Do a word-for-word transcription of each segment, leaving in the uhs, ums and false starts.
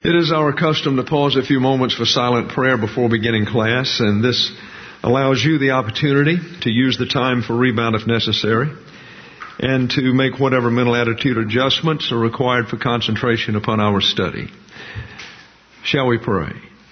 It is our custom to pause a few moments for silent prayer before beginning class, and this allows you the opportunity to use the time for rebound if necessary, and to make whatever mental attitude adjustments are required for concentration upon our study. Shall we pray?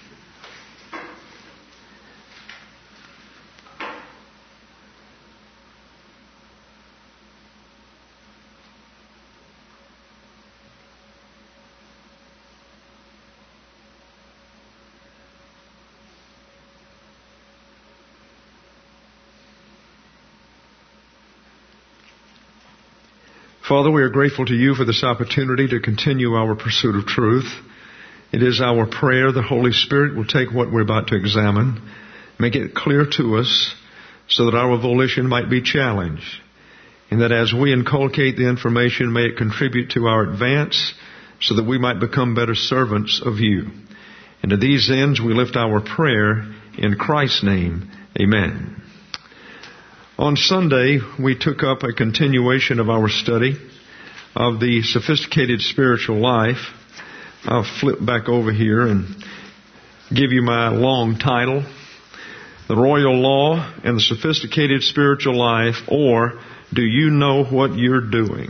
Father, we are grateful to you for this opportunity to continue our pursuit of truth. It is our prayer the Holy Spirit will take what we're about to examine, make it clear to us so that our volition might be challenged, and that as we inculcate the information, may it contribute to our advance so that we might become better servants of you. And to these ends, we lift our prayer in Christ's name. Amen. On Sunday, we took up a continuation of our study of the sophisticated spiritual life. I'll flip back over here and give you my long title, The Royal Law and the Sophisticated Spiritual Life, or Do You Know What You're Doing?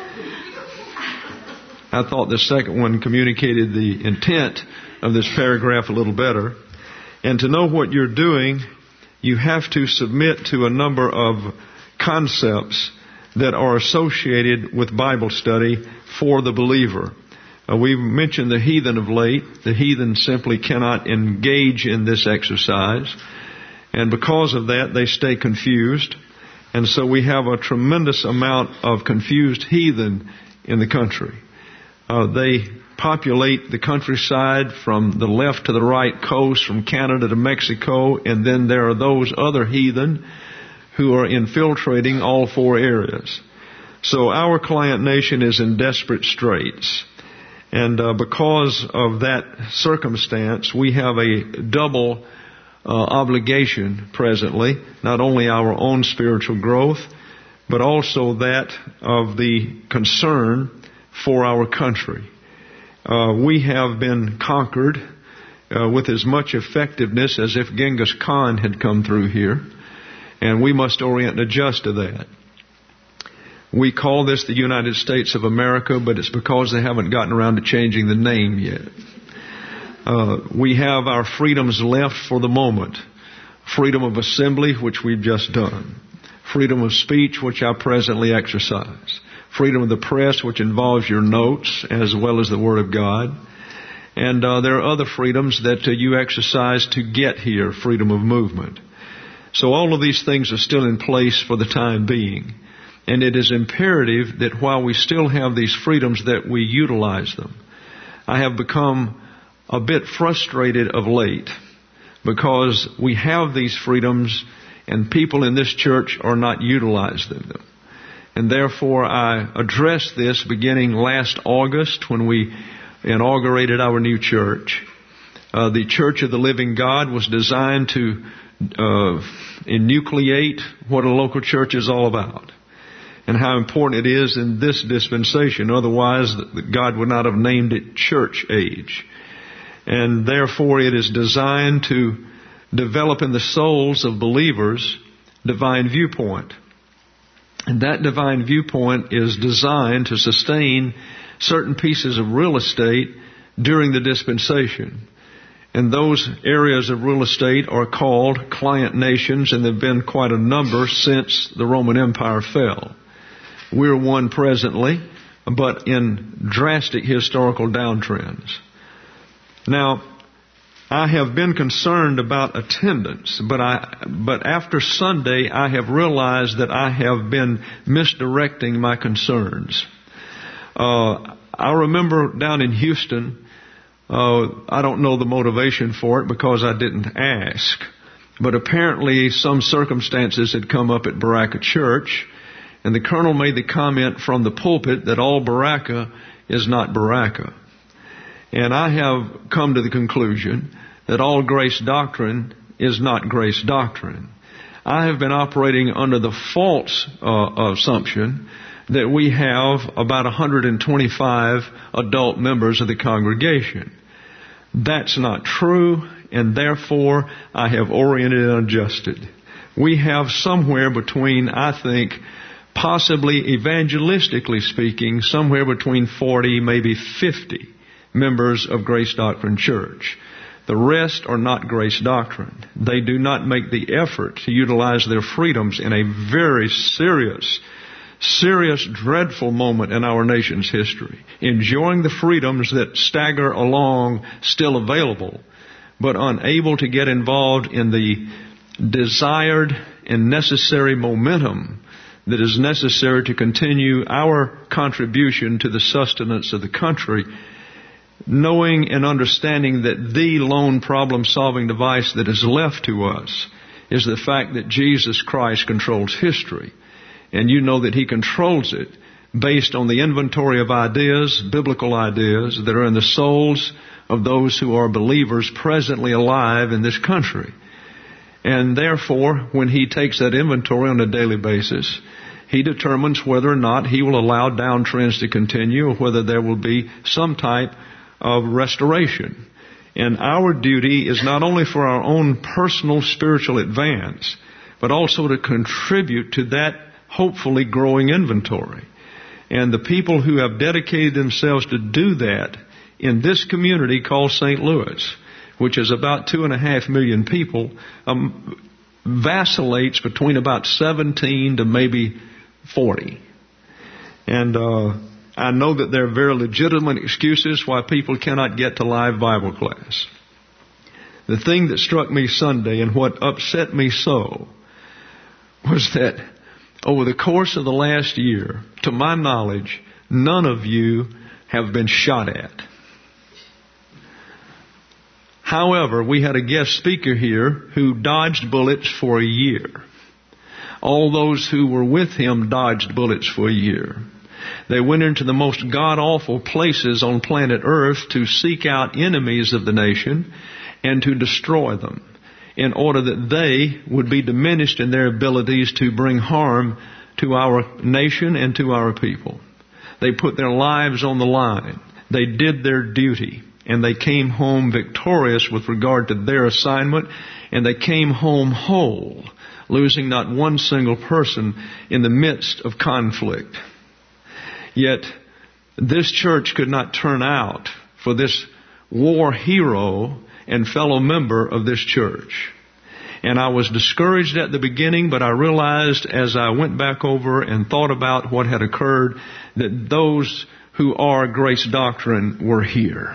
I thought the second one communicated the intent of this paragraph a little better. And to know what you're doing, you have to submit to a number of concepts that are associated with Bible study for the believer. Uh, we've mentioned the heathen of late. The heathen simply cannot engage in this exercise. And because of that, they stay confused. And so we have a tremendous amount of confused heathen in the country. Uh, they populate the countryside from the left to the right coast, from Canada to Mexico, and then there are those other heathen who are infiltrating all four areas. So our client nation is in desperate straits. And uh, because of that circumstance, we have a double uh, obligation presently, not only our own spiritual growth, but also that of the concern for our country. Uh, we have been conquered uh, with as much effectiveness as if Genghis Khan had come through here, and we must orient and adjust to that. We call this the United States of America, but it's because they haven't gotten around to changing the name yet. Uh, we have our freedoms left for the moment. Freedom of assembly, which we've just done. Freedom of speech, which I presently exercise. Freedom of the press, which involves your notes as well as the Word of God. And uh, there are other freedoms that uh, you exercise to get here, freedom of movement. So all of these things are still in place for the time being. And it is imperative that while we still have these freedoms, that we utilize them. I have become a bit frustrated of late because we have these freedoms and people in this church are not utilizing them. And therefore, I addressed this beginning last August when we inaugurated our new church. Uh, the Church of the Living God was designed to uh, enucleate what a local church is all about and how important it is in this dispensation. Otherwise, God would not have named it church age. And therefore, it is designed to develop in the souls of believers divine viewpoint. And that divine viewpoint is designed to sustain certain pieces of real estate during the dispensation. And those areas of real estate are called client nations, and there have been quite a number since the Roman Empire fell. We're one presently, but in drastic historical downtrends. Now, I have been concerned about attendance, but I, but after Sunday, I have realized that I have been misdirecting my concerns. Uh, I remember down in Houston, uh, I don't know the motivation for it because I didn't ask, but apparently some circumstances had come up at Baraka Church, and the colonel made the comment from the pulpit that all Baraka is not Baraka. And I have come to the conclusion that all grace doctrine is not grace doctrine. I have been operating under the false uh, assumption that we have about one hundred twenty-five adult members of the congregation. That's not true, and therefore I have oriented and adjusted. We have somewhere between, I think, possibly evangelistically speaking, somewhere between forty, maybe fifty members of Grace Doctrine Church. The rest are not Grace Doctrine. They do not make the effort to utilize their freedoms in a very serious, serious, dreadful moment in our nation's history, enjoying the freedoms that stagger along still available, but unable to get involved in the desired and necessary momentum that is necessary to continue our contribution to the sustenance of the country, knowing and understanding that the lone problem-solving device that is left to us is the fact that Jesus Christ controls history. And you know that He controls it based on the inventory of ideas, biblical ideas, that are in the souls of those who are believers presently alive in this country. And therefore, when He takes that inventory on a daily basis, He determines whether or not He will allow downtrends to continue or whether there will be some type of restoration. And our duty is not only for our own personal spiritual advance, but also to contribute to that hopefully growing inventory. And the people who have dedicated themselves to do that in this community called Saint Louis, which is about two and a half million people, um, vacillates between about seventeen to maybe forty. And uh, I know that there are very legitimate excuses why people cannot get to live Bible class. The thing that struck me Sunday and what upset me so was that over the course of the last year, to my knowledge, none of you have been shot at. However, we had a guest speaker here who dodged bullets for a year. All those who were with him dodged bullets for a year. They went into the most god-awful places on planet Earth to seek out enemies of the nation and to destroy them, in order that they would be diminished in their abilities to bring harm to our nation and to our people. They put their lives on the line. They did their duty, and they came home victorious with regard to their assignment, and they came home whole, losing not one single person in the midst of conflict. Yet, this church could not turn out for this war hero and fellow member of this church. And I was discouraged at the beginning, but I realized as I went back over and thought about what had occurred, that those who are Grace Doctrine were here.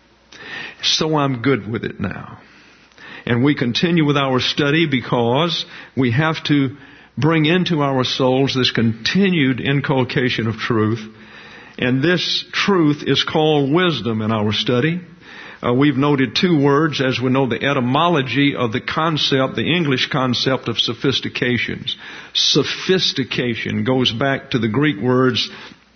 So I'm good with it now. And we continue with our study because we have to bring into our souls this continued inculcation of truth. And this truth is called wisdom in our study. Uh, we've noted two words as we know the etymology of the concept, the English concept of sophistications. Sophistication goes back to the Greek words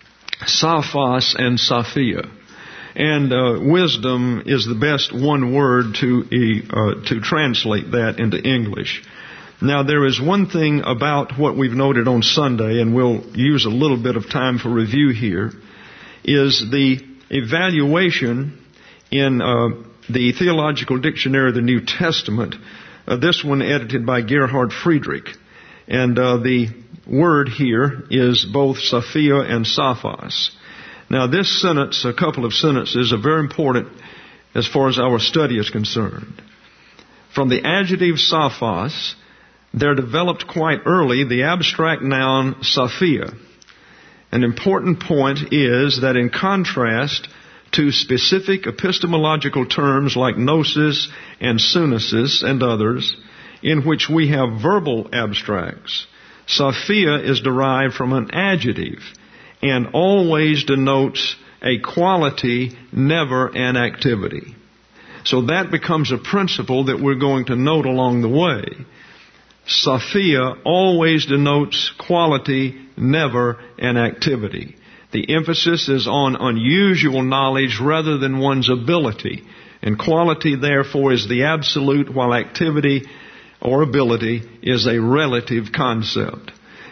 sophos and sophia. And uh, wisdom is the best one word to uh, to translate that into English. Now, there is one thing about what we've noted on Sunday, and we'll use a little bit of time for review here, is the evaluation in uh, the Theological Dictionary of the New Testament, uh, this one edited by Gerhard Friedrich. And uh, the word here is both Sophia and Sophos. Now, this sentence, a couple of sentences, are very important as far as our study is concerned. From the adjective Sophos, there developed quite early the abstract noun Sophia. An important point is that in contrast to specific epistemological terms like gnosis and sunesis and others, in which we have verbal abstracts, Sophia is derived from an adjective and always denotes a quality, never an activity. So that becomes a principle that we're going to note along the way. Sophia always denotes quality, never an activity. The emphasis is on unusual knowledge rather than one's ability. And quality, therefore, is the absolute, while activity or ability is a relative concept.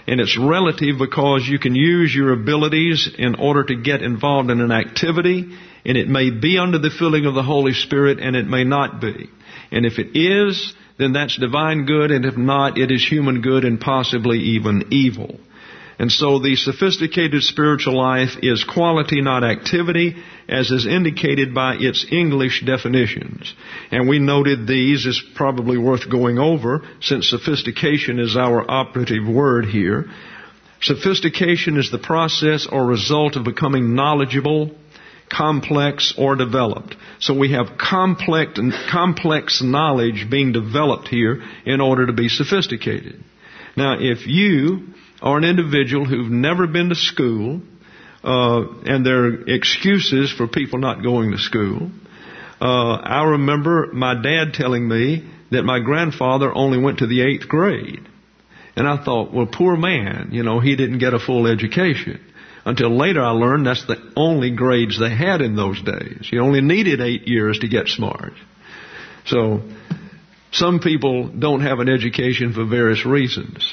And it's relative because you can use your abilities in order to get involved in an activity, and it may be under the filling of the Holy Spirit, and it may not be. And if it is, then that's divine good, and if not, it is human good and possibly even evil. And so the sophisticated spiritual life is quality, not activity, as is indicated by its English definitions. And we noted these as probably worth going over, since sophistication is our operative word here. Sophistication is the process or result of becoming knowledgeable, complex, or developed. So we have complex, complex knowledge being developed here in order to be sophisticated. Now, if you are an individual who've never been to school, uh, and there are excuses for people not going to school. Uh, I remember my dad telling me that my grandfather only went to the eighth grade. And I thought, well, poor man, you know, he didn't get a full education. Until later I learned that's the only grades they had in those days. You only needed eight years to get smart. So, some people don't have an education for various reasons.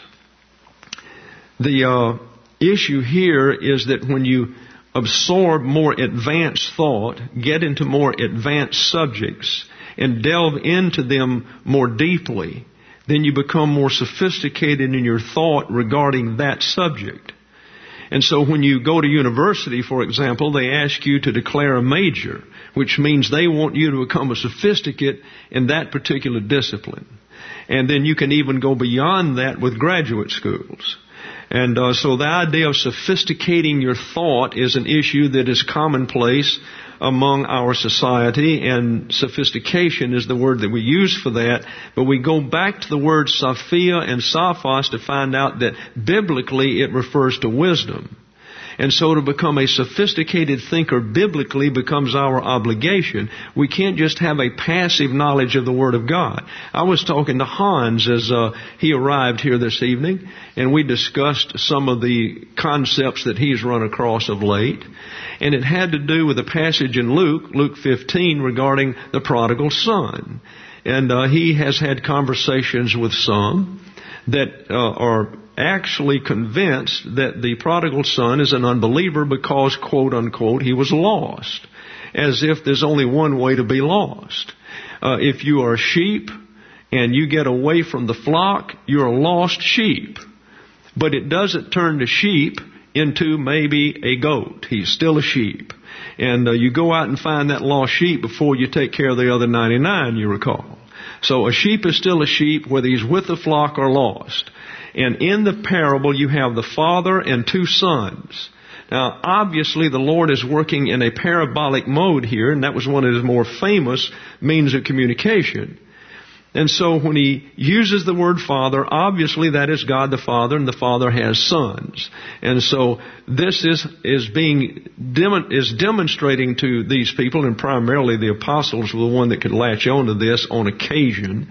The uh, issue here is that when you absorb more advanced thought, get into more advanced subjects, and delve into them more deeply, then you become more sophisticated in your thought regarding that subject. And so when you go to university, for example, they ask you to declare a major, which means they want you to become a sophisticate in that particular discipline. And then you can even go beyond that with graduate schools. And uh, so the idea of sophisticating your thought is an issue that is commonplace among our society, and sophistication is the word that we use for that. But we go back to the word Sophia and Sophos to find out that biblically it refers to wisdom. And so to become a sophisticated thinker biblically becomes our obligation. We can't just have a passive knowledge of the Word of God. I was talking to Hans as uh, he arrived here this evening, and we discussed some of the concepts that he's run across of late. And it had to do with a passage in Luke, Luke fifteen, regarding the prodigal son. And uh, he has had conversations with some that uh, are actually convinced that the prodigal son is an unbeliever because, quote unquote, he was lost. As if there's only one way to be lost. Uh, if you are a sheep and you get away from the flock, you're a lost sheep. But it doesn't turn the sheep into maybe a goat. He's still a sheep. And uh, you go out and find that lost sheep before you take care of the other ninety-nine, you recall. So a sheep is still a sheep whether he's with the flock or lost. And in the parable, you have the father and two sons. Now, obviously, the Lord is working in a parabolic mode here, and that was one of his more famous means of communication. And so when he uses the word father, obviously that is God the Father, and the Father has sons. And so this is is being is demonstrating to these people, and primarily the apostles were the one that could latch on to this on occasion.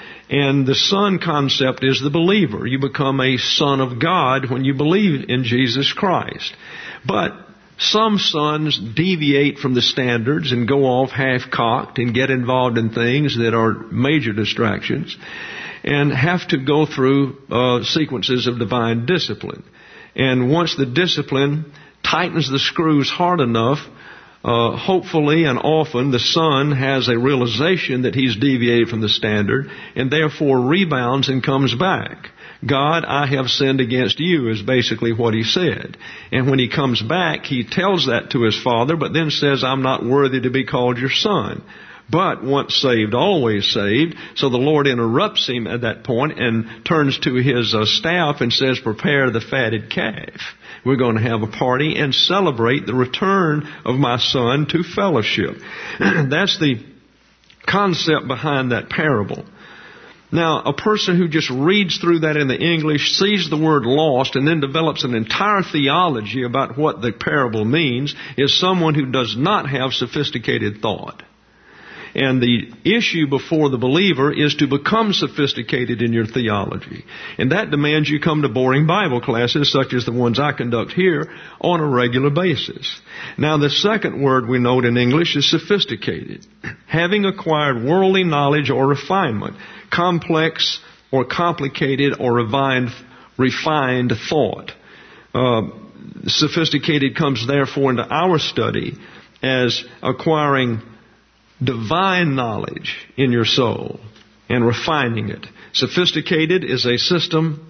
And the son concept is the believer. You become a son of God when you believe in Jesus Christ. But some sons deviate from the standards and go off half-cocked and get involved in things that are major distractions and have to go through uh, sequences of divine discipline. And once the discipline tightens the screws hard enough, Uh, hopefully and often the son has a realization that he's deviated from the standard and therefore rebounds and comes back. God, I have sinned against you is basically what he said. And when he comes back, he tells that to his father, but then says, I'm not worthy to be called your son. But once saved, always saved. So the Lord interrupts him at that point and turns to his uh, staff and says, prepare the fatted calf. We're going to have a party and celebrate the return of my son to fellowship. That's the concept behind that parable. Now, a person who just reads through that in the English, sees the word lost, and then develops an entire theology about what the parable means is someone who does not have sophisticated thought. And the issue before the believer is to become sophisticated in your theology. And that demands you come to boring Bible classes, such as the ones I conduct here, on a regular basis. Now, the second word we note in English is sophisticated. Having acquired worldly knowledge or refinement, complex or complicated or refined refined thought. Uh, sophisticated comes therefore into our study as acquiring divine knowledge in your soul and refining it. Sophisticated is a system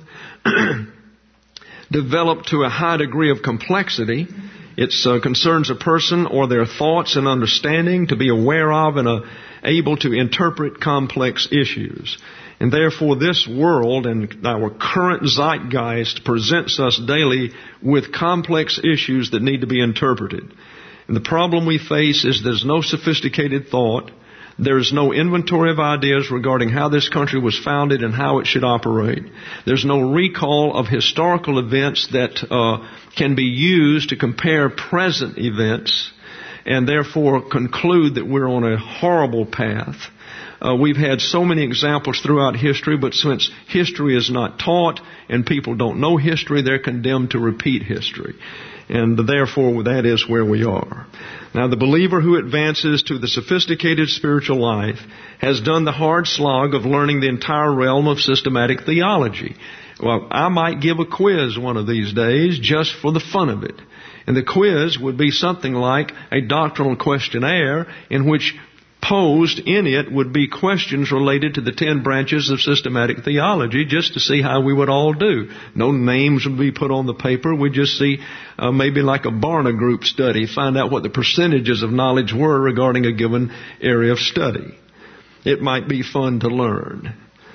developed to a high degree of complexity. It uh, concerns a person or their thoughts and understanding to be aware of and uh, able to interpret complex issues. And therefore this world and our current zeitgeist presents us daily with complex issues that need to be interpreted. And the problem we face is there's no sophisticated thought. There's no inventory of ideas regarding how this country was founded and how it should operate. There's no recall of historical events that uh, can be used to compare present events and therefore conclude that we're on a horrible path. Uh, we've had so many examples throughout history, but since history is not taught and people don't know history, they're condemned to repeat history. And therefore, that is where we are. Now, the believer who advances to the sophisticated spiritual life has done the hard slog of learning the entire realm of systematic theology. Well, I might give a quiz one of these days just for the fun of it. And the quiz would be something like a doctrinal questionnaire in which posed in it would be questions related to the ten branches of systematic theology just to see how we would all do. No names would be put on the paper. We'd just see uh, maybe like a Barna group study, find out what the percentages of knowledge were regarding a given area of study. It might be fun to learn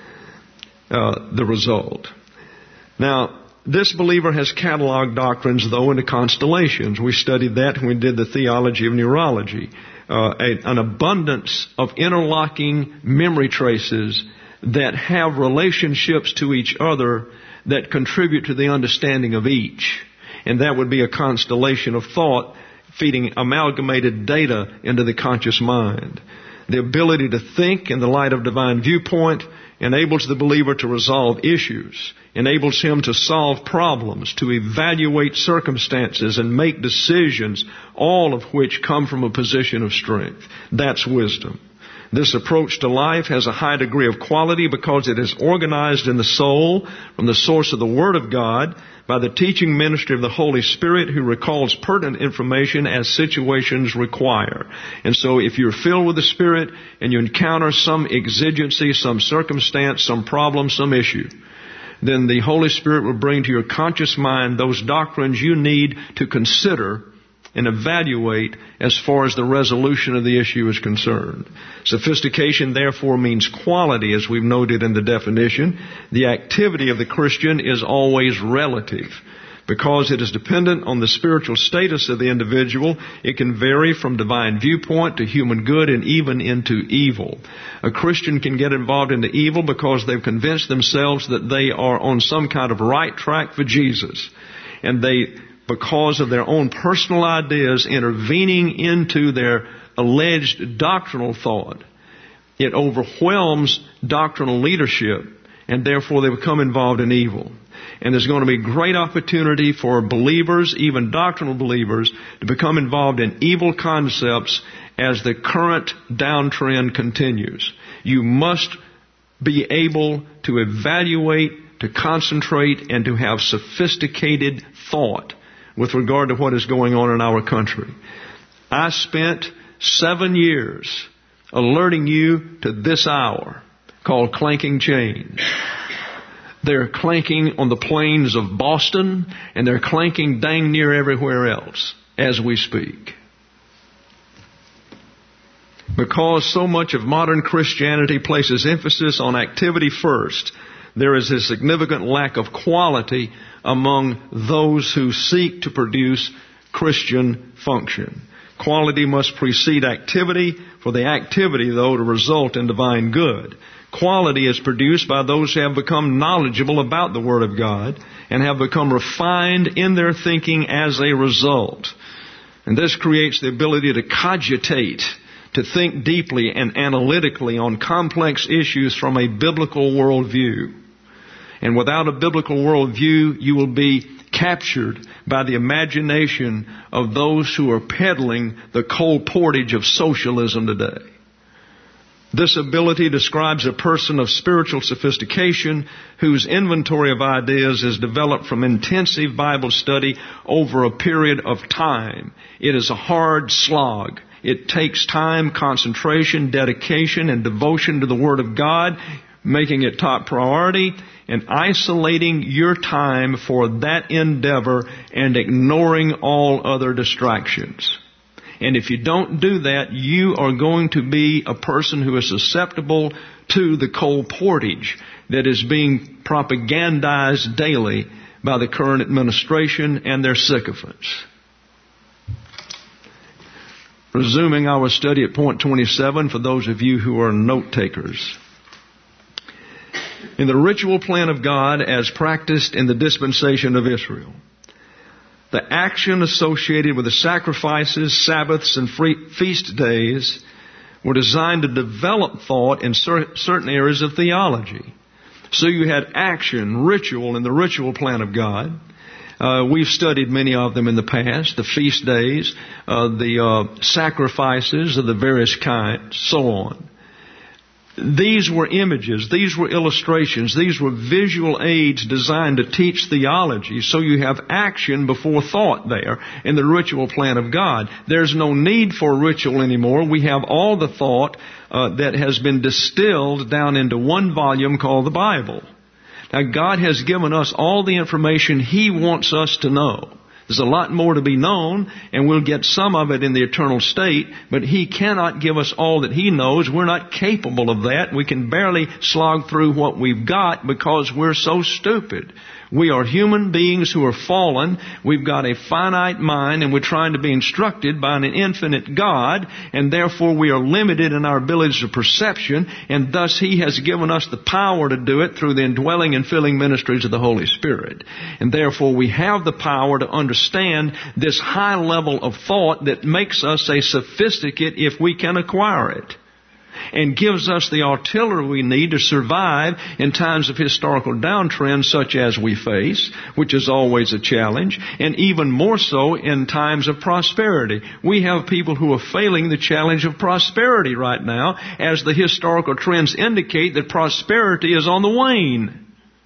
uh, the result. Now, this believer has cataloged doctrines, though, into constellations. We studied that when we did the theology of neurology. Uh, a, an abundance of interlocking memory traces that have relationships to each other that contribute to the understanding of each. And that would be a constellation of thought feeding amalgamated data into the conscious mind. The ability to think in the light of divine viewpoint enables the believer to resolve issues, enables him to solve problems, to evaluate circumstances and make decisions, all of which come from a position of strength. That's wisdom. This approach to life has a high degree of quality because it is organized in the soul from the source of the Word of God by the teaching ministry of the Holy Spirit, who recalls pertinent information as situations require. And so if you're filled with the Spirit and you encounter some exigency, some circumstance, some problem, some issue, then the Holy Spirit will bring to your conscious mind those doctrines you need to consider and evaluate as far as the resolution of the issue is concerned. Sophistication, therefore, means quality, as we've noted in the definition. The activity of the Christian is always relative. Because it is dependent on the spiritual status of the individual, it can vary from divine viewpoint to human good and even into evil. A Christian can get involved into evil because they've convinced themselves that they are on some kind of right track for Jesus. And they, because of their own personal ideas intervening into their alleged doctrinal thought, it overwhelms doctrinal leadership, and therefore they become involved in evil. And there's going to be great opportunity for believers, even doctrinal believers, to become involved in evil concepts as the current downtrend continues. You must be able to evaluate, to concentrate, and to have sophisticated thought with regard to what is going on in our country. I spent seven years alerting you to this hour called Clanking Chains. They're clanking on the plains of Boston, and they're clanking dang near everywhere else as we speak. Because so much of modern Christianity places emphasis on activity first, there is a significant lack of quality among those who seek to produce Christian function. Quality must precede activity, for the activity, though, to result in divine good. Quality is produced by those who have become knowledgeable about the Word of God and have become refined in their thinking as a result. And this creates the ability to cogitate, to think deeply and analytically on complex issues from a biblical worldview. And without a biblical worldview, you will be captured by the imagination of those who are peddling the cold portage of socialism today. This ability describes a person of spiritual sophistication whose inventory of ideas is developed from intensive Bible study over a period of time. It is a hard slog. It takes time, concentration, dedication, and devotion to the Word of God, making it top priority, and isolating your time for that endeavor and ignoring all other distractions. And if you don't do that, you are going to be a person who is susceptible to the colportage that is being propagandized daily by the current administration and their sycophants. Resuming our study at point twenty-seven for those of you who are note takers. In the ritual plan of God as practiced in the dispensation of Israel, the action associated with the sacrifices, Sabbaths, and free feast days were designed to develop thought in cer- certain areas of theology. So you had action, ritual in the ritual plan of God. Uh, we've studied many of them in the past, the feast days, uh, the uh, sacrifices of the various kinds, so on. These were images, these were illustrations, these were visual aids designed to teach theology, so you have action before thought there in the ritual plan of God. There's no need for ritual anymore. We have all the thought uh, that has been distilled down into one volume called the Bible. Now, God has given us all the information He wants us to know. There's a lot more to be known, and we'll get some of it in the eternal state, but He cannot give us all that He knows. We're not capable of that. We can barely slog through what we've got because we're so stupid. We are human beings who are fallen. We've got a finite mind, and we're trying to be instructed by an infinite God, and therefore we are limited in our abilities of perception, and thus He has given us the power to do it through the indwelling and filling ministries of the Holy Spirit. And therefore we have the power to understand this high level of thought that makes us a sophisticate if we can acquire it, and gives us the artillery we need to survive in times of historical downtrend such as we face, which is always a challenge, and even more so in times of prosperity. We have people who are failing the challenge of prosperity right now, as the historical trends indicate that prosperity is on the wane.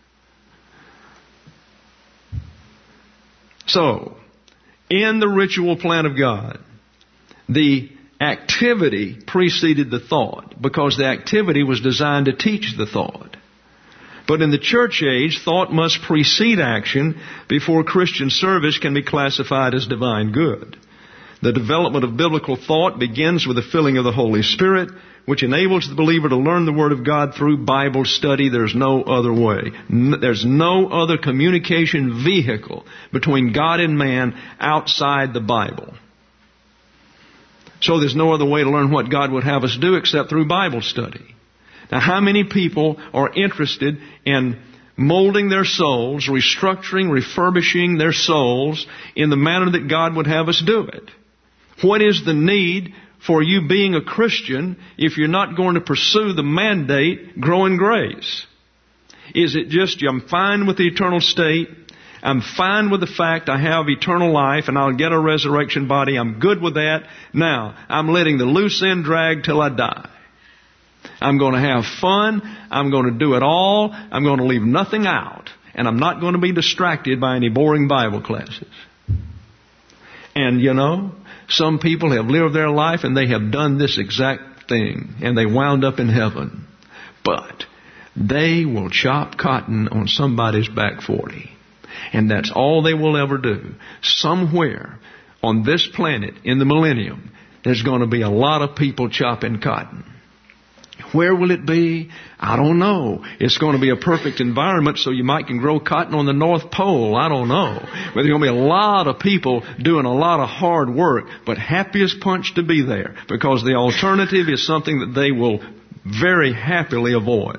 So, in the ritual plan of God, the activity preceded the thought, because the activity was designed to teach the thought. But in the church age, thought must precede action before Christian service can be classified as divine good. The development of biblical thought begins with the filling of the Holy Spirit, which enables the believer to learn the Word of God through Bible study. There's no other way. There's no other communication vehicle between God and man outside the Bible. So there's no other way to learn what God would have us do except through Bible study. Now, how many people are interested in molding their souls, restructuring, refurbishing their souls in the manner that God would have us do it? What is the need for you being a Christian if you're not going to pursue the mandate, grow in grace? Is it just, I'm fine with the eternal state, I'm fine with the fact I have eternal life and I'll get a resurrection body, I'm good with that, now I'm letting the loose end drag till I die. I'm going to have fun, I'm going to do it all, I'm going to leave nothing out, and I'm not going to be distracted by any boring Bible classes. And you know, some people have lived their life and they have done this exact thing, and they wound up in heaven. But they will chop cotton on somebody's back forty. And that's all they will ever do. Somewhere on this planet in the millennium, there's going to be a lot of people chopping cotton. Where will it be? I don't know. It's going to be a perfect environment so you might can grow cotton on the North Pole. I don't know. But there's going to be a lot of people doing a lot of hard work, but happy as punch to be there, because the alternative is something that they will very happily avoid.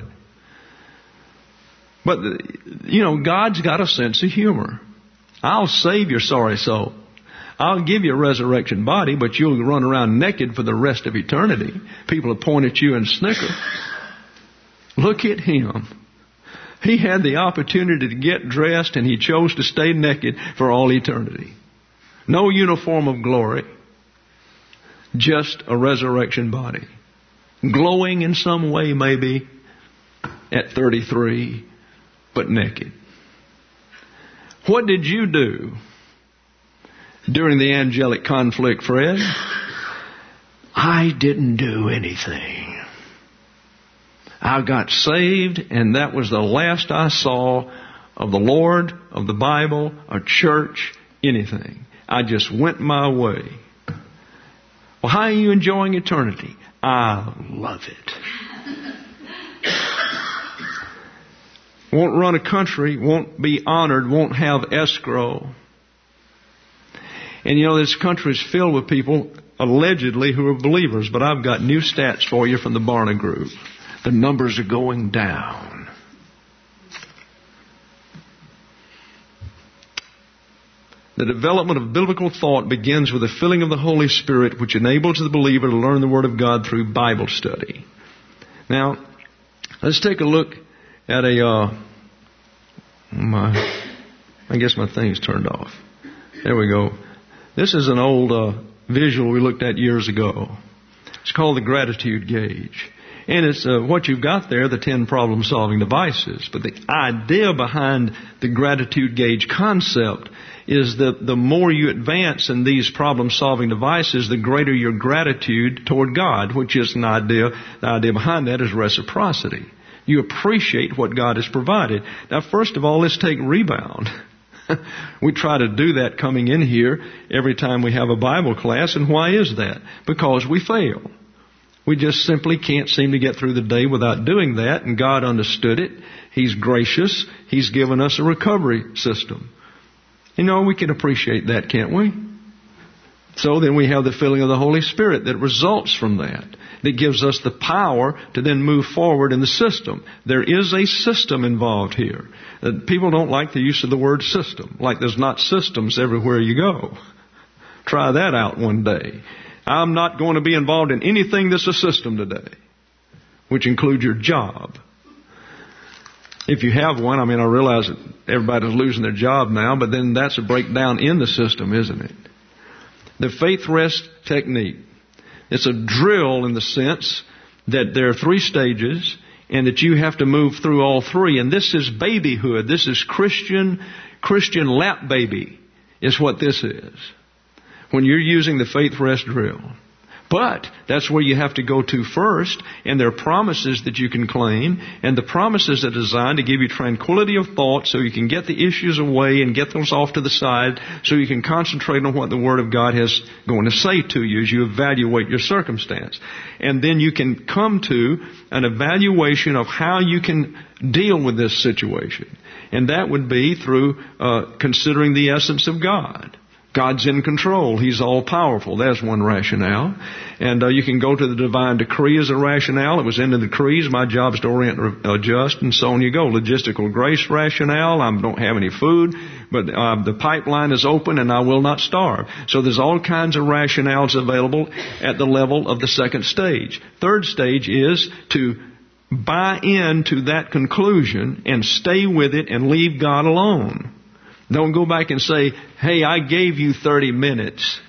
But, you know, God's got a sense of humor. I'll save your sorry soul. I'll give you a resurrection body, but you'll run around naked for the rest of eternity. People will point at you and snicker. Look at Him. He had the opportunity to get dressed, and He chose to stay naked for all eternity. No uniform of glory. Just a resurrection body. glowing in some way maybe at thirty-three, but naked. What did you do during the angelic conflict, Fred? I didn't do anything. I got saved, and that was the last I saw of the Lord, of the Bible, a church, anything. I just went my way. Well, how are you enjoying eternity? I love it. Won't run a country, won't be honored, won't have escrow. And you know, this country is filled with people allegedly who are believers, but I've got new stats for you from the Barna Group. The numbers are going down. The development of biblical thought begins with the filling of the Holy Spirit, which enables the believer to learn the Word of God through Bible study. Now, let's take a look at a, uh, my, I guess my thing's turned off. There we go. This is an old uh, visual we looked at years ago. It's called the gratitude gauge. And it's uh, what you've got there, the ten problem-solving devices. But the idea behind the gratitude gauge concept is that the more you advance in these problem-solving devices, the greater your gratitude toward God, which is an idea. The idea behind that is reciprocity. You appreciate what God has provided. Now, first of all, let's take rebound. We try to do that coming in here every time we have a Bible class. And why is that? Because we fail. We just simply can't seem to get through the day without doing that. And God understood it. He's gracious. He's given us a recovery system. You know, we can appreciate that, can't we? So then we have the filling of the Holy Spirit that results from that. That gives us the power to then move forward in the system. There is a system involved here. Uh, people don't like the use of the word system. Like there's not systems everywhere you go. Try that out one day. I'm not going to be involved in anything that's a system today, which includes your job. If you have one, I mean, I realize that everybody's losing their job now, but then that's a breakdown in the system, isn't it? The faith rest technique. It's a drill in the sense that there are three stages and that you have to move through all three. And this is babyhood. This is Christian, Christian lap baby is what this is when you're using the faith rest drill. But that's where you have to go to first, and there are promises that you can claim, and the promises are designed to give you tranquility of thought so you can get the issues away and get those off to the side so you can concentrate on what the Word of God has going to say to you as you evaluate your circumstance. And then you can come to an evaluation of how you can deal with this situation. And that would be through uh, considering the essence of God. God's in control. He's all-powerful. There's one rationale. And uh, you can go to the divine decree as a rationale. It was in the decrees. My job is to orient and adjust, and so on you go. Logistical grace rationale. I don't have any food, but uh, the pipeline is open and I will not starve. So there's all kinds of rationales available at the level of the second stage. Third stage is to buy into that conclusion and stay with it and leave God alone. Don't go back and say, hey, I gave you thirty minutes,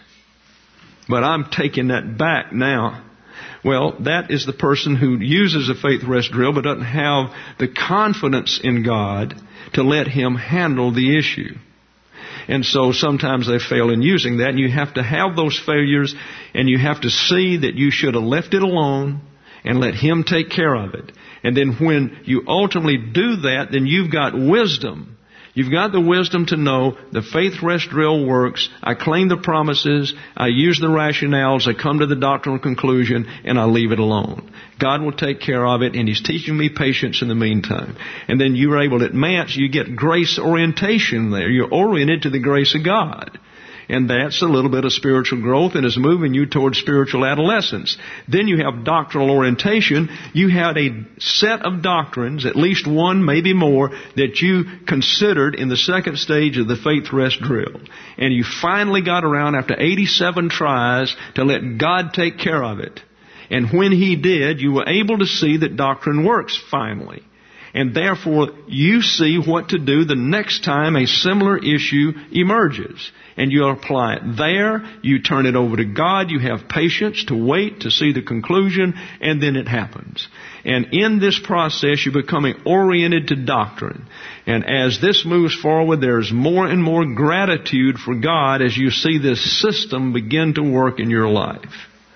but I'm taking that back now. Well, that is the person who uses a faith rest drill but doesn't have the confidence in God to let Him handle the issue. And so sometimes they fail in using that, and you have to have those failures, and you have to see that you should have left it alone and let Him take care of it. And then when you ultimately do that, then you've got wisdom. You've got the wisdom to know the faith rest drill works. I claim the promises. I use the rationales. I come to the doctrinal conclusion, and I leave it alone. God will take care of it, and He's teaching me patience in the meantime. And then you're able to advance. You get grace orientation there. You're oriented to the grace of God. And that's a little bit of spiritual growth and is moving you towards spiritual adolescence. Then you have doctrinal orientation. You had a set of doctrines, at least one, maybe more, that you considered in the second stage of the faith rest drill. And you finally got around after eighty-seven tries to let God take care of it. And when He did, you were able to see that doctrine works finally. And therefore, you see what to do the next time a similar issue emerges. And you apply it there. You turn it over to God. You have patience to wait to see the conclusion, and then it happens. And in this process, you're becoming oriented to doctrine. And as this moves forward, there's more and more gratitude for God as you see this system begin to work in your life.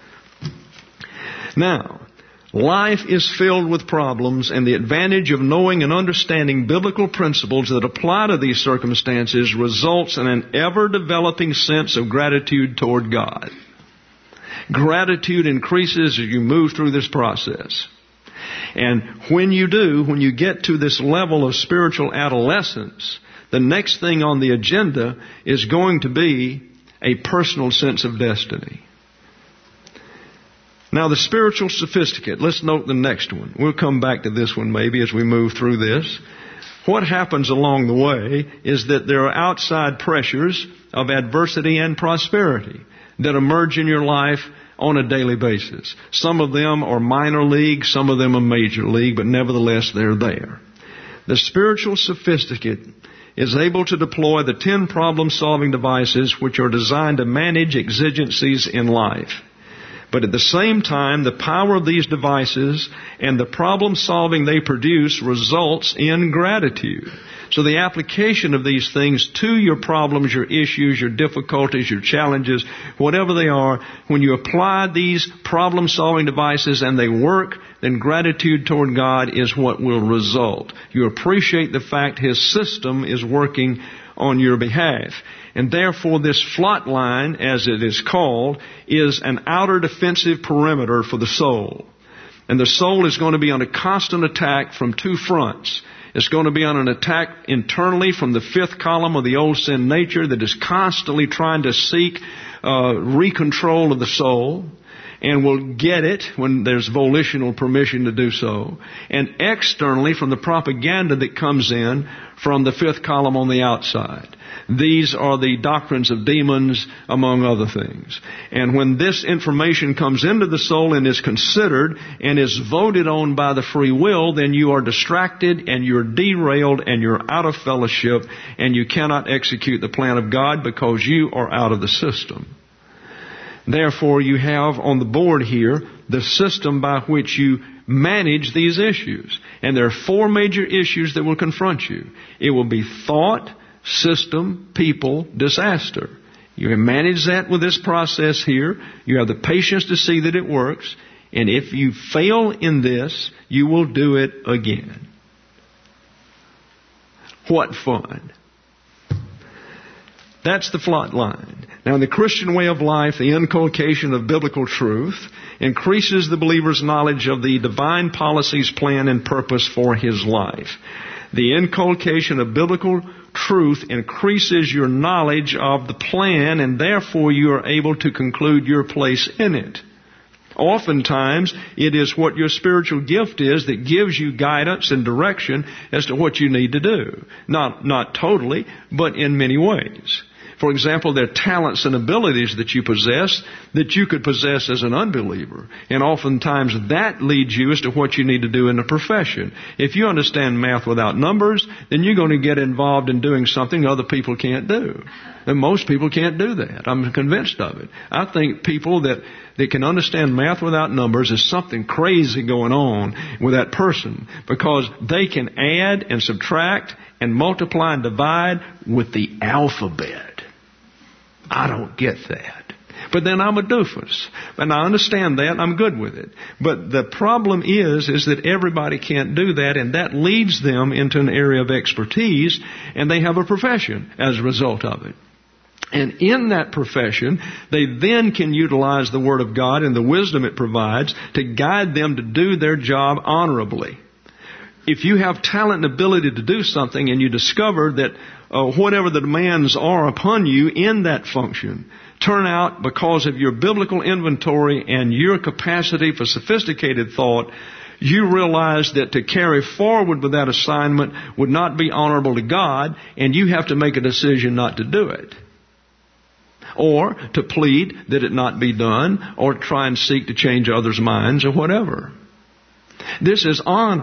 Now, life is filled with problems, and the advantage of knowing and understanding biblical principles that apply to these circumstances results in an ever-developing sense of gratitude toward God. Gratitude increases as you move through this process. And when you do, when you get to this level of spiritual adolescence, the next thing on the agenda is going to be a personal sense of destiny. Now, the spiritual sophisticate, let's note the next one. We'll come back to this one maybe as we move through this. What happens along the way is that there are outside pressures of adversity and prosperity that emerge in your life on a daily basis. Some of them are minor league, some of them are major league, but nevertheless they're there. The spiritual sophisticate is able to deploy the ten problem-solving devices which are designed to manage exigencies in life. But at the same time, the power of these devices and the problem solving they produce results in gratitude. So the application of these things to your problems, your issues, your difficulties, your challenges, whatever they are, when you apply these problem solving devices and they work, then gratitude toward God is what will result. You appreciate the fact His system is working on your behalf. And therefore this flot line, as it is called, is an outer defensive perimeter for the soul. And the soul is going to be on a constant attack from two fronts. It's going to be on an attack internally from the fifth column of the old sin nature that is constantly trying to seek uh, recontrol of the soul, and will get it when there's volitional permission to do so. And externally from the propaganda that comes in from the fifth column on the outside. These are the doctrines of demons, among other things. And when this information comes into the soul and is considered and is voted on by the free will, then you are distracted and you're derailed and you're out of fellowship and you cannot execute the plan of God because you are out of the system. Therefore, you have on the board here the system by which you manage these issues. And there are four major issues that will confront you. It will be thought, system, people, disaster. You manage that with this process here. You have the patience to see that it works. And if you fail in this, you will do it again. What fun. That's the flot line. Now, in the Christian way of life, the inculcation of biblical truth increases the believer's knowledge of the divine policies, plan, and purpose for his life. The inculcation of biblical truth increases your knowledge of the plan, and therefore you are able to conclude your place in it. Oftentimes, it is what your spiritual gift is that gives you guidance and direction as to what you need to do. Not, not totally, but in many ways. For example, there are talents and abilities that you possess that you could possess as an unbeliever. And oftentimes that leads you as to what you need to do in a profession. If you understand math without numbers, then you're going to get involved in doing something other people can't do. And most people can't do that. I'm convinced of it. I think people that, that can understand math without numbers is something crazy going on with that person, because they can add and subtract and multiply and divide with the alphabet. I don't get that. But then I'm a doofus. And I understand that. I'm good with it. But the problem is, is that everybody can't do that, and that leads them into an area of expertise, and they have a profession as a result of it. And in that profession, they then can utilize the Word of God and the wisdom it provides to guide them to do their job honorably. If you have talent and ability to do something and you discover that uh, whatever the demands are upon you in that function turn out, because of your biblical inventory and your capacity for sophisticated thought, you realize that to carry forward with that assignment would not be honorable to God, and you have to make a decision not to do it. Or to plead that it not be done, or try and seek to change others' minds, or whatever. This is honor.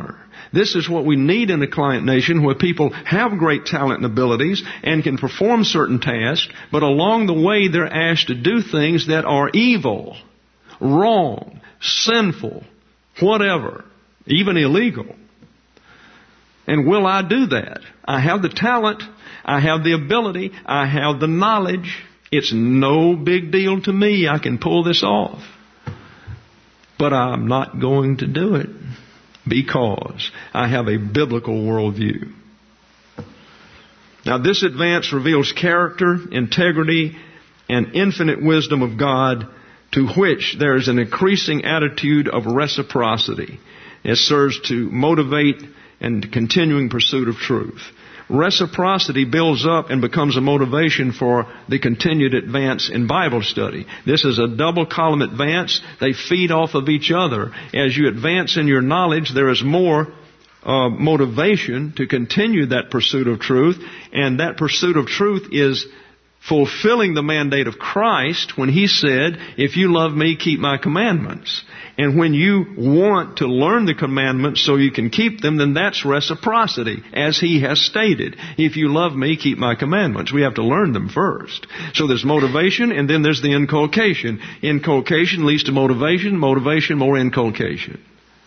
This is what we need in a client nation, where people have great talent and abilities and can perform certain tasks, but along the way they're asked to do things that are evil, wrong, sinful, whatever, even illegal. And will I do that? I have the talent, I have the ability, I have the knowledge. It's no big deal to me. I can pull this off. But I'm not going to do it because I have a biblical worldview. Now, this advance reveals character, integrity, and infinite wisdom of God, to which there is an increasing attitude of reciprocity. It serves to motivate and continuing pursuit of truth. Reciprocity builds up and becomes a motivation for the continued advance in Bible study. This is a double column advance. They feed off of each other. As you advance in your knowledge, there is more uh, motivation to continue that pursuit of truth. And that pursuit of truth is fulfilling the mandate of Christ when He said, if you love me, keep my commandments. And when you want to learn the commandments so you can keep them, then that's reciprocity, as He has stated. If you love me, keep my commandments. We have to learn them first. So there's motivation, and then there's the inculcation. Inculcation leads to motivation, motivation, more inculcation.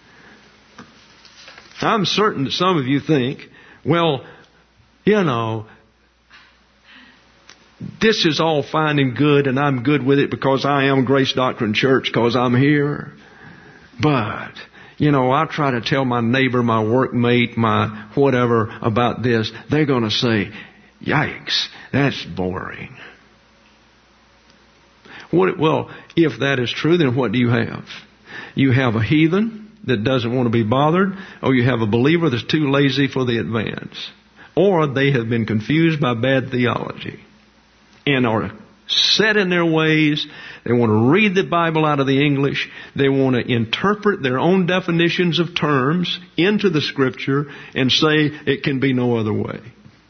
I'm certain that some of you think, well, you know, this is all fine and good, and I'm good with it because I am Grace Doctrine Church, because I'm here. But, you know, I try to tell my neighbor, my workmate, my whatever about this. They're going to say, yikes, that's boring. What, well, if that is true, then what do you have? You have a heathen that doesn't want to be bothered, or you have a believer that's too lazy for the advance. Or they have been confused by bad theology and are set in their ways. They want to read the Bible out of the English. They want to interpret their own definitions of terms into the Scripture and say it can be no other way.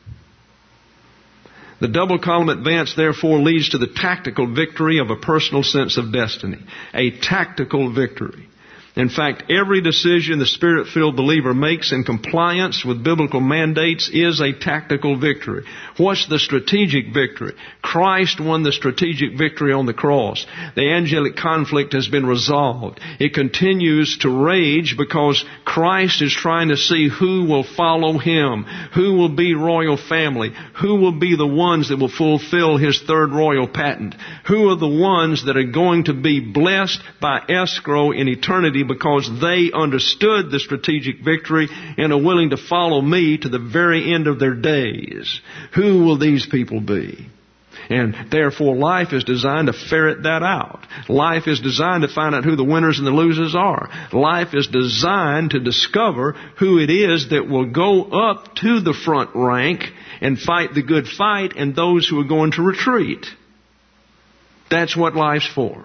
The double column advance, therefore, leads to the tactical victory of a personal sense of destiny. A tactical victory. In fact, every decision the Spirit-filled believer makes in compliance with biblical mandates is a tactical victory. What's the strategic victory? Christ won the strategic victory on the cross. The angelic conflict has been resolved. It continues to rage because Christ is trying to see who will follow Him, who will be royal family, who will be the ones that will fulfill His third royal patent, who are the ones that are going to be blessed by escrow in eternity because they understood the strategic victory and are willing to follow me to the very end of their days. Who will these people be? And therefore life is designed to ferret that out. Life is designed to find out who the winners and the losers are. Life is designed to discover who it is that will go up to the front rank and fight the good fight, and those who are going to retreat. That's what life's for.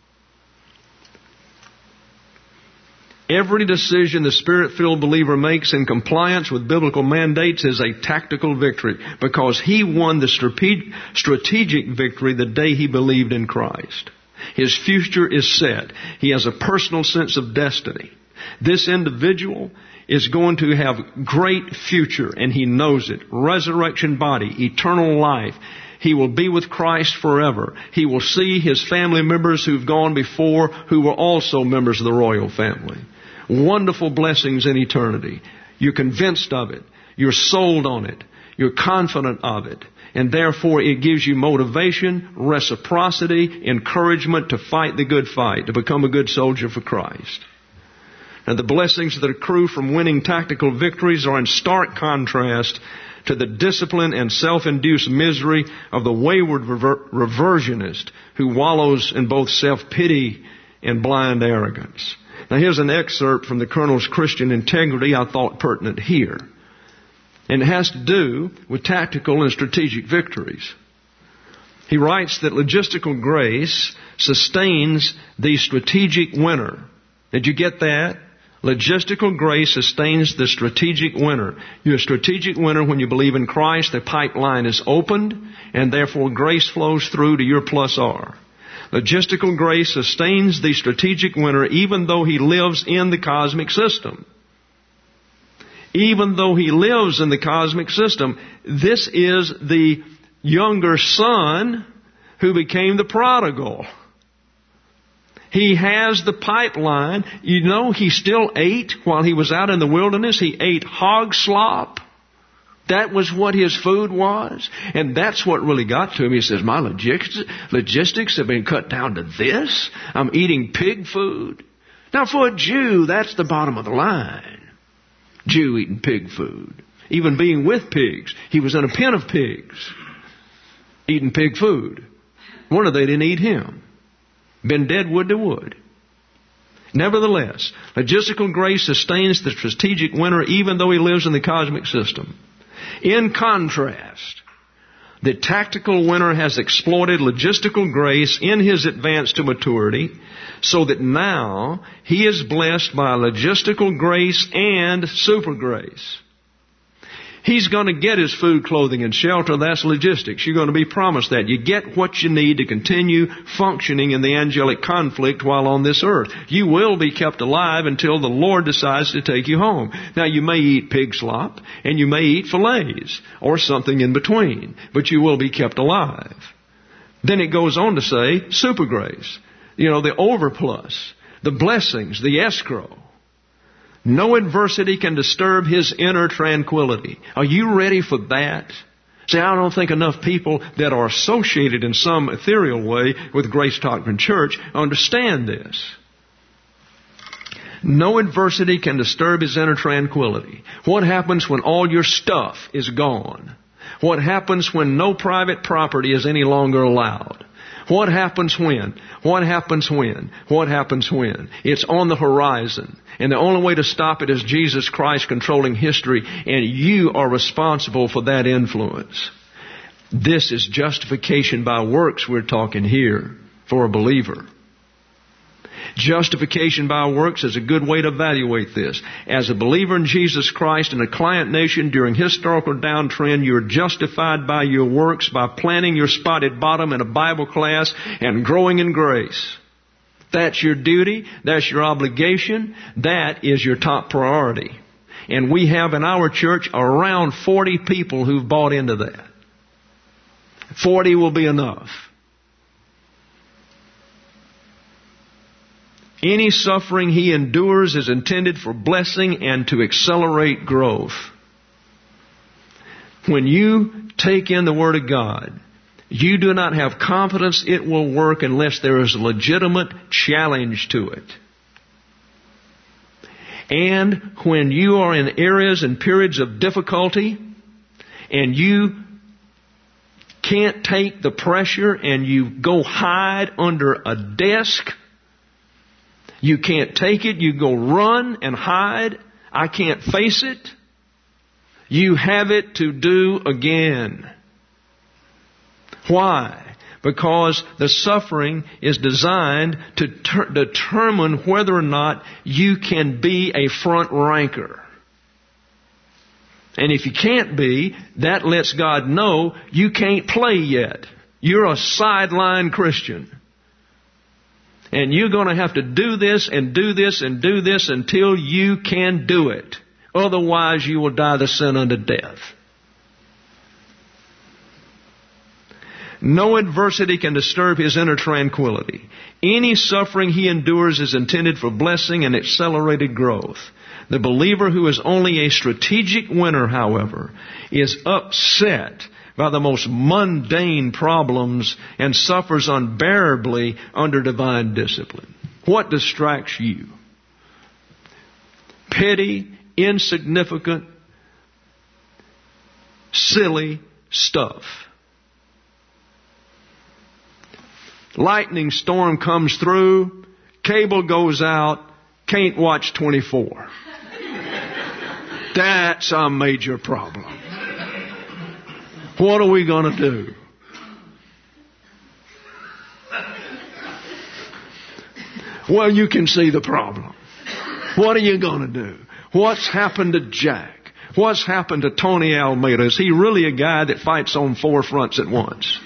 Every decision the Spirit-filled believer makes in compliance with biblical mandates is a tactical victory because he won the strategic victory the day he believed in Christ. His future is set. He has a personal sense of destiny. This individual is going to have great future, and he knows it. Resurrection body, eternal life. He will be with Christ forever. He will see his family members who've gone before, who were also members of the royal family. Wonderful blessings in eternity. You're convinced of it. You're sold on it. You're confident of it. And therefore it gives you motivation, reciprocity, encouragement to fight the good fight, to become a good soldier for Christ. Now the blessings that accrue from winning tactical victories are in stark contrast to the discipline and self-induced misery of the wayward rever- reversionist who wallows in both self-pity and blind arrogance. Now here's an excerpt from the Colonel's Christian Integrity I thought pertinent here. And it has to do with tactical and strategic victories. He writes that logistical grace sustains the strategic winner. Did you get that? Logistical grace sustains the strategic winner. You're a strategic winner when you believe in Christ. The pipeline is opened, and therefore grace flows through to your plus R. Logistical grace sustains the strategic winner even though he lives in the cosmic system. even though he lives in the cosmic system. This is the younger son who became the prodigal. He has the pipeline. You know, he still ate while he was out in the wilderness. He ate hog slop. That was what his food was. And that's what really got to him. He says, my logistics have been cut down to this. I'm eating pig food. Now, for a Jew, that's the bottom of the line. Jew eating pig food. Even being with pigs. He was in a pen of pigs. Eating pig food. Wonder they didn't eat him. Been dead wood to wood. Nevertheless, logistical grace sustains the strategic winner even though he lives in the cosmic system. In contrast, the tactical winner has exploited logistical grace in his advance to maturity so that now he is blessed by logistical grace and super grace. He's going to get his food, clothing, and shelter. That's logistics. You're going to be promised that. You get what you need to continue functioning in the angelic conflict while on this earth. You will be kept alive until the Lord decides to take you home. Now, you may eat pig slop, and you may eat fillets, or something in between, but you will be kept alive. Then it goes on to say, super grace. You know, the overplus, the blessings, the escrow. No adversity can disturb his inner tranquility. Are you ready for that? See, I don't think enough people that are associated in some ethereal way with Grace Doctrine Church understand this. No adversity can disturb his inner tranquility. What happens when all your stuff is gone? What happens when no private property is any longer allowed? What happens when? What happens when? What happens when? It's on the horizon. And the only way to stop it is Jesus Christ controlling history, and you are responsible for that influence. This is justification by works we're talking here for a believer. Justification by works is a good way to evaluate this. As a believer in Jesus Christ in a client nation during historical downtrend, you're justified by your works by planting your spotted bottom in a Bible class and growing in grace. That's your duty. That's your obligation. That is your top priority. And we have in our church around forty people who've bought into that. forty will be enough. Any suffering he endures is intended for blessing and to accelerate growth. When you take in the Word of God, you do not have confidence it will work unless there is a legitimate challenge to it. And when you are in areas and periods of difficulty and you can't take the pressure and you go hide under a desk, you can't take it, you go run and hide, I can't face it, you have it to do again. Why? Because the suffering is designed to ter- determine whether or not you can be a front ranker. And if you can't be, that lets God know you can't play yet. You're a sideline Christian. And you're going to have to do this and do this and do this until you can do it. Otherwise, you will die the sin unto death. No adversity can disturb his inner tranquility. Any suffering he endures is intended for blessing and accelerated growth. The believer who is only a strategic winner, however, is upset by the most mundane problems and suffers unbearably under divine discipline. What distracts you? Petty, insignificant, silly stuff. Lightning storm comes through, cable goes out, can't watch twenty-four. That's a major problem. What are we going to do? Well, you can see the problem. What are you going to do? What's happened to Jack? What's happened to Tony Almeida? Is he really a guy that fights on four fronts at once?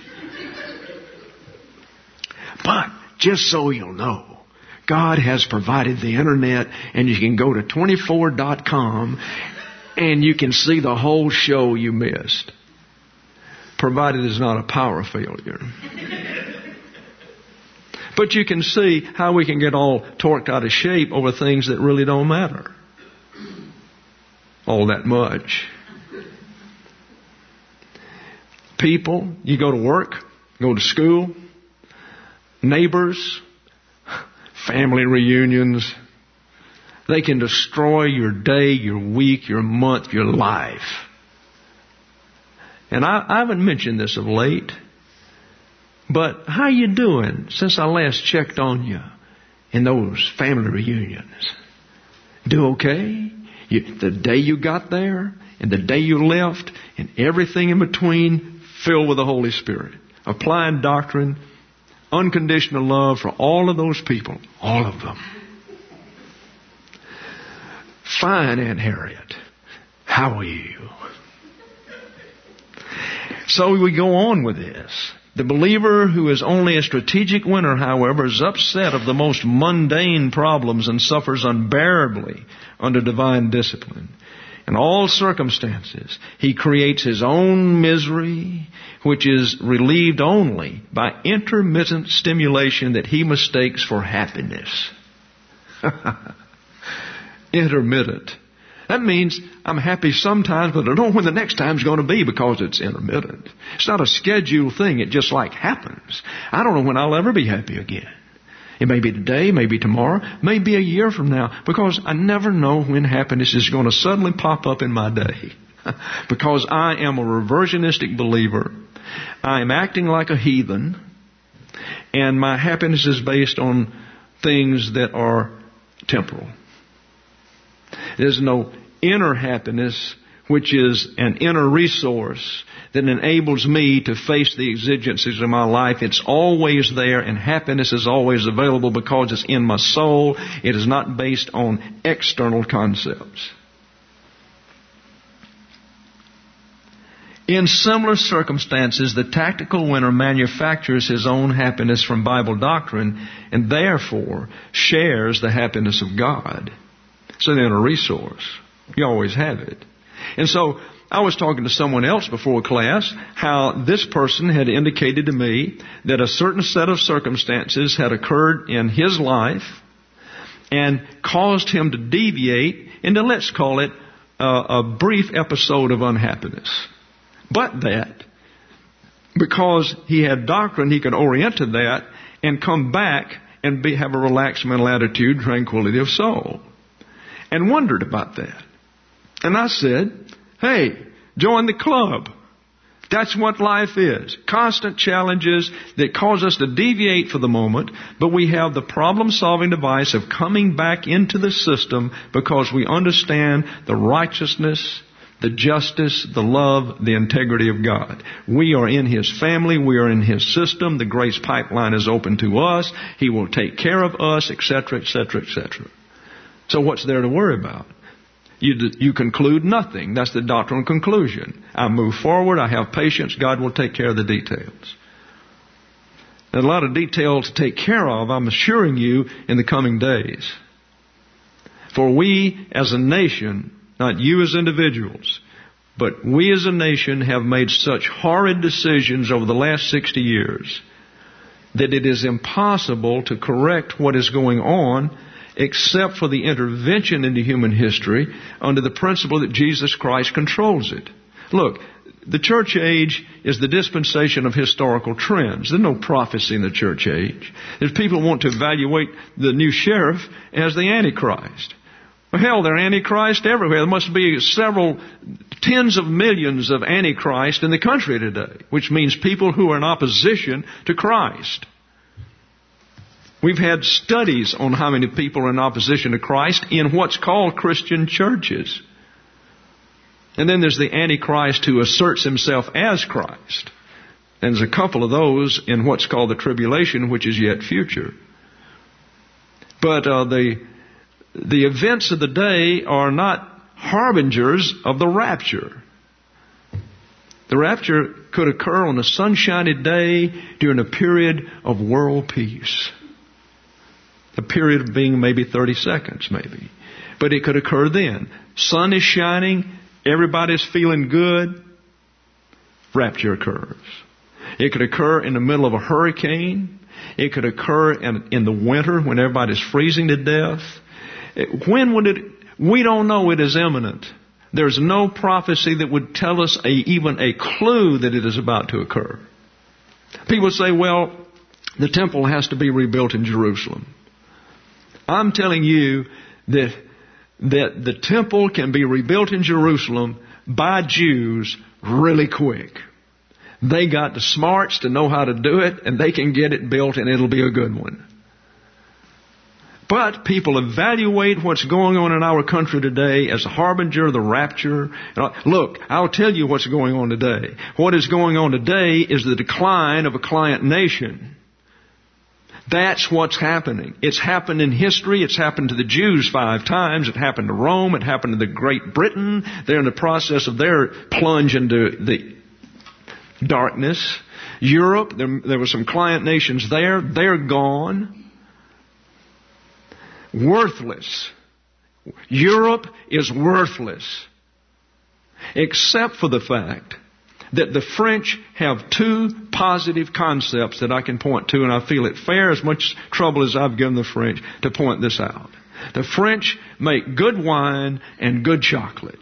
But just so you'll know, God has provided the internet, and you can go to twenty-four dot com And you can see the whole show you missed, provided it's not a power failure. But you can see how we can get all torqued out of shape over things that really don't matter all that much. People, you go to work, go to school, neighbors, family reunions, they can destroy your day, your week, your month, your life. And I, I haven't mentioned this of late, but how you doing since I last checked on you in those family reunions? Do okay? You, the day you got there and the day you left and everything in between filled with the Holy Spirit. Applying doctrine, unconditional love for all of those people. All of them. Fine, Aunt Harriet. How are you? So we go on with this. The believer who is only a strategic winner, however, is upset of the most mundane problems and suffers unbearably under divine discipline. In all circumstances, he creates his own misery, which is relieved only by intermittent stimulation that he mistakes for happiness. Intermittent. That means I'm happy sometimes, but I don't know when the next time's going to be because it's intermittent. It's not a scheduled thing. It just like happens. I don't know when I'll ever be happy again. It may be today, maybe tomorrow, maybe a year from now, because I never know when happiness is going to suddenly pop up in my day. Because I am a reversionistic believer. I am acting like a heathen. And my happiness is based on things that are temporal. There's no inner happiness, which is an inner resource that enables me to face the exigencies of my life. It's always there, and happiness is always available because it's in my soul. It is not based on external concepts. In similar circumstances, the tactical winner manufactures his own happiness from Bible doctrine and therefore shares the happiness of God. It's an inner resource. You always have it. And so I was talking to someone else before class how this person had indicated to me that a certain set of circumstances had occurred in his life and caused him to deviate into, let's call it, a, a brief episode of unhappiness. But that, because he had doctrine, he could orient to that and come back and be, have a relaxed mental attitude, tranquility of soul. And wondered about that. And I said, hey, join the club. That's what life is. Constant challenges that cause us to deviate for the moment, but we have the problem-solving device of coming back into the system because we understand the righteousness, the justice, the love, the integrity of God. We are in His family. We are in His system. The grace pipeline is open to us. He will take care of us, et cetera, et cetera, et cetera. So what's there to worry about? You, you conclude nothing. That's the doctrinal conclusion. I move forward. I have patience. God will take care of the details. There's a lot of details to take care of, I'm assuring you, in the coming days. For we as a nation, not you as individuals, but we as a nation have made such horrid decisions over the last sixty years that it is impossible to correct what is going on except for the intervention into human history under the principle that Jesus Christ controls it. Look, the church age is the dispensation of historical trends. There's no prophecy in the church age. There's people who want to evaluate the new sheriff as the Antichrist. Well, hell, there are Antichrist everywhere. There must be several tens of millions of Antichrist in the country today, which means people who are in opposition to Christ. We've had studies on how many people are in opposition to Christ in what's called Christian churches. And then there's the Antichrist who asserts himself as Christ. And there's a couple of those in what's called the tribulation, which is yet future. But uh, the the events of the day are not harbingers of the rapture. The rapture could occur on a sunshiny day during a period of world peace. A period of being maybe thirty seconds, maybe. But it could occur then. Sun is shining, everybody's feeling good, rapture occurs. It could occur in the middle of a hurricane. It could occur in, in the winter when everybody's freezing to death. It, when would it? We don't know. It is imminent. There's no prophecy that would tell us a, even a clue that it is about to occur. People say, well, the temple has to be rebuilt in Jerusalem. I'm telling you that, that the temple can be rebuilt in Jerusalem by Jews really quick. They got the smarts to know how to do it, and they can get it built, and it'll be a good one. But people evaluate what's going on in our country today as a harbinger of the rapture. Look, I'll tell you what's going on today. What is going on today is the decline of a client nation. That's what's happening. It's happened in history. It's happened to the Jews five times. It happened to Rome. It happened to the Great Britain. They're in the process of their plunge into the darkness. Europe, there, there were some client nations there. They're gone. Worthless. Europe is worthless. Except for the fact that the French have two positive concepts that I can point to, and I feel it fair, as much trouble as I've given the French, to point this out. The French make good wine and good chocolate.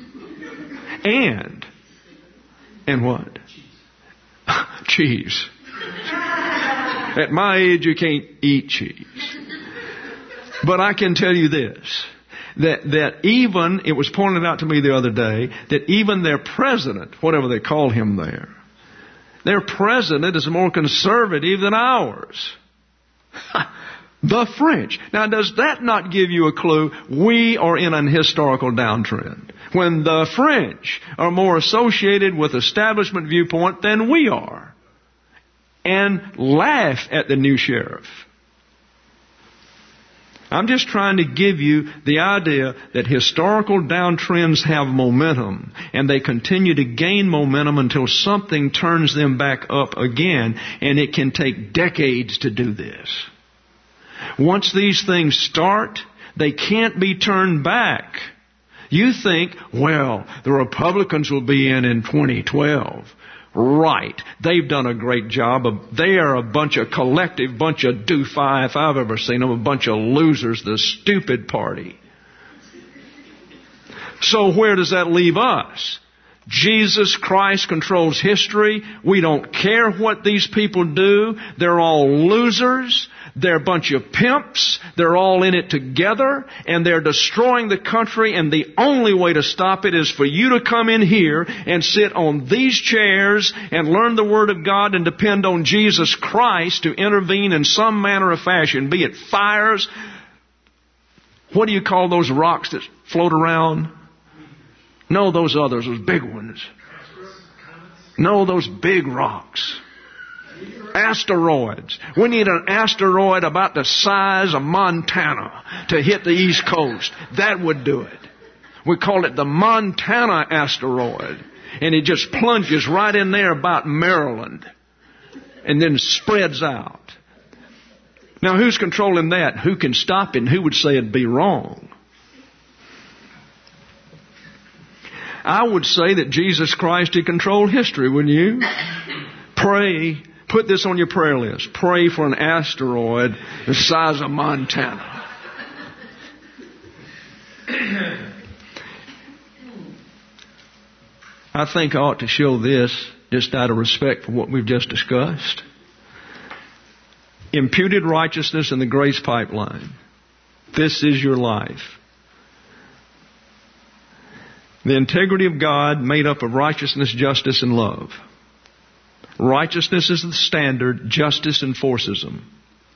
And, and what? Cheese. At my age, you can't eat cheese. But I can tell you this, that, that even, it was pointed out to me the other day, that even their president, whatever they call him there, their president is more conservative than ours. The French. Now, does that not give you a clue? We are in an historical downtrend. When the French are more associated with establishment viewpoint than we are, and laugh at the new sheriff. I'm just trying to give you the idea that historical downtrends have momentum, and they continue to gain momentum until something turns them back up again, and it can take decades to do this. Once these things start, they can't be turned back. You think, well, the Republicans will be in in twenty twelve. Right. They've done a great job. Of, they are a bunch of collective, bunch of doofi, if I've ever seen them, a bunch of losers, the stupid party. So where does that leave us? Jesus Christ controls history. We don't care what these people do. They're all losers. They're a bunch of pimps. They're all in it together, and they're destroying the country, and the only way to stop it is for you to come in here and sit on these chairs and learn the Word of God and depend on Jesus Christ to intervene in some manner or fashion, be it fires. What do you call those rocks that float around? No, those others, those big ones. No, those big rocks. Asteroids. We need an asteroid about the size of Montana to hit the East Coast. That would do it. We call it the Montana asteroid. And it just plunges right in there about Maryland. And then spreads out. Now, who's controlling that? Who can stop it? And who would say it'd be wrong? I would say that Jesus Christ, He controlled history, wouldn't you? Pray. Put this on your prayer list. Pray for an asteroid the size of Montana. I think I ought to show this just out of respect for what we've just discussed. Imputed righteousness in the grace pipeline. This is your life. The integrity of God made up of righteousness, justice, and love. Righteousness is the standard. Justice enforces them.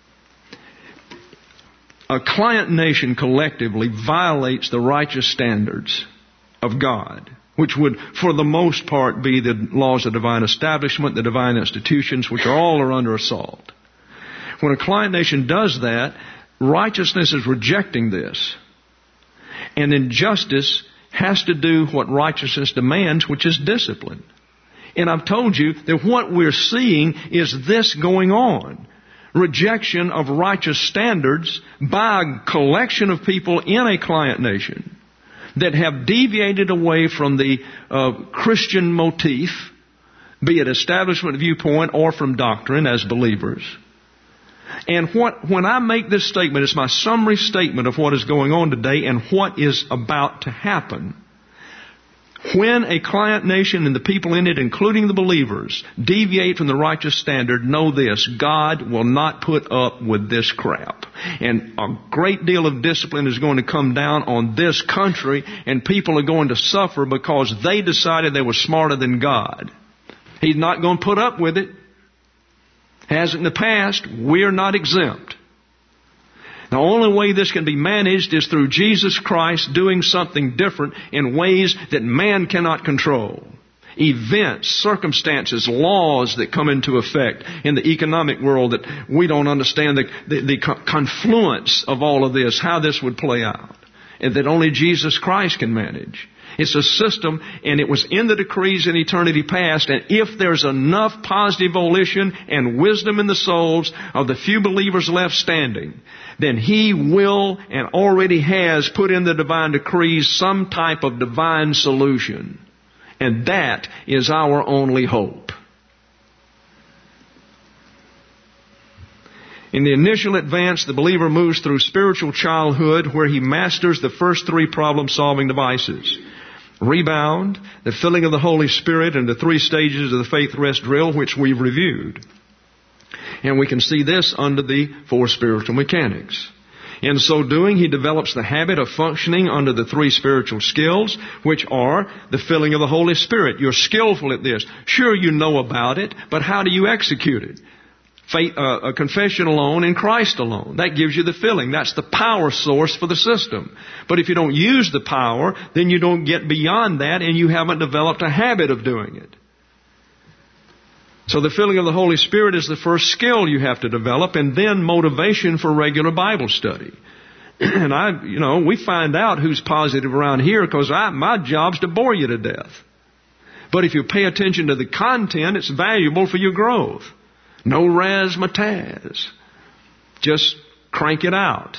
A client nation collectively violates the righteous standards of God, which would, for the most part, be the laws of divine establishment, the divine institutions, which all are under assault. When a client nation does that, righteousness is rejecting this. And injustice has to do what righteousness demands, which is discipline. And I've told you that what we're seeing is this going on. Rejection of righteous standards by a collection of people in a client nation. that have deviated away from the uh, Christian motif, be it establishment viewpoint or from doctrine as believers. And what, when I make this statement, it's my summary statement of what is going on today and what is about to happen. When a client nation and the people in it, including the believers, deviate from the righteous standard, know this: God will not put up with this crap. And a great deal of discipline is going to come down on this country, and people are going to suffer because they decided they were smarter than God. He's not going to put up with it. Has in the past. We're not exempt. The only way this can be managed is through Jesus Christ doing something different in ways that man cannot control. Events, circumstances, laws that come into effect in the economic world that we don't understand the, the, the confluence of all of this, how this would play out, and that only Jesus Christ can manage. It's a system, and it was in the decrees in eternity past, and if there's enough positive volition and wisdom in the souls of the few believers left standing, then He will and already has put in the divine decrees some type of divine solution. And that is our only hope. In the initial advance, the believer moves through spiritual childhood, where he masters the first three problem-solving devices: rebound, the filling of the Holy Spirit, and the three stages of the faith rest drill, which we've reviewed. And we can see this under the four spiritual mechanics. In so doing, he develops the habit of functioning under the three spiritual skills, which are the filling of the Holy Spirit. You're skillful at this. Sure, you know about it, but how do you execute it? Faith, uh, a confession alone in Christ alone. That gives you the filling. That's the power source for the system. But if you don't use the power, then you don't get beyond that, and you haven't developed a habit of doing it. So the filling of the Holy Spirit is the first skill you have to develop, and then motivation for regular Bible study. And I, you know, we find out who's positive around here because I, my job's to bore you to death. But if you pay attention to the content, it's valuable for your growth. No razzmatazz. Just crank it out.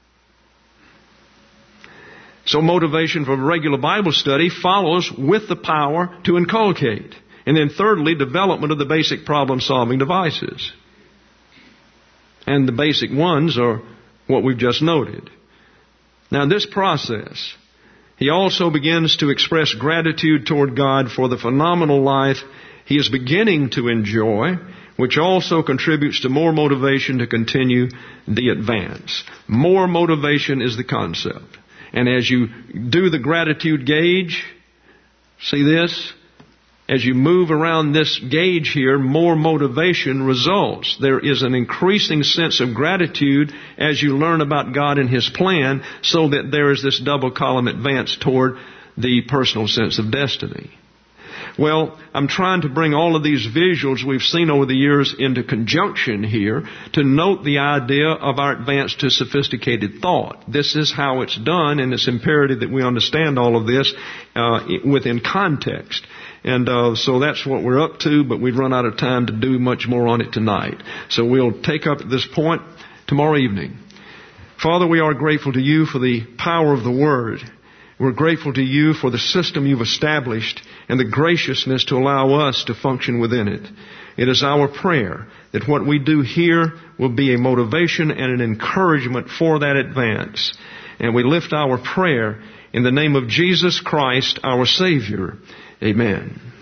So motivation for regular Bible study follows with the power to inculcate. And then thirdly, development of the basic problem-solving devices. And the basic ones are what we've just noted. Now, in this process, he also begins to express gratitude toward God for the phenomenal life he is beginning to enjoy, which also contributes to more motivation to continue the advance. More motivation is the concept. And as you do the gratitude gauge, see this? As you move around this gauge here, more motivation results. There is an increasing sense of gratitude as you learn about God and His plan, so that there is this double column advance toward the personal sense of destiny. Well, I'm trying to bring all of these visuals we've seen over the years into conjunction here to note the idea of our advance to sophisticated thought. This is how it's done, and it's imperative that we understand all of this uh, within context. And uh, so that's what we're up to, but we've run out of time to do much more on it tonight. So we'll take up at this point tomorrow evening. Father, we are grateful to You for the power of the Word. We're grateful to You for the system You've established and the graciousness to allow us to function within it. It is our prayer that what we do here will be a motivation and an encouragement for that advance. And we lift our prayer in the name of Jesus Christ, our Savior. Amen.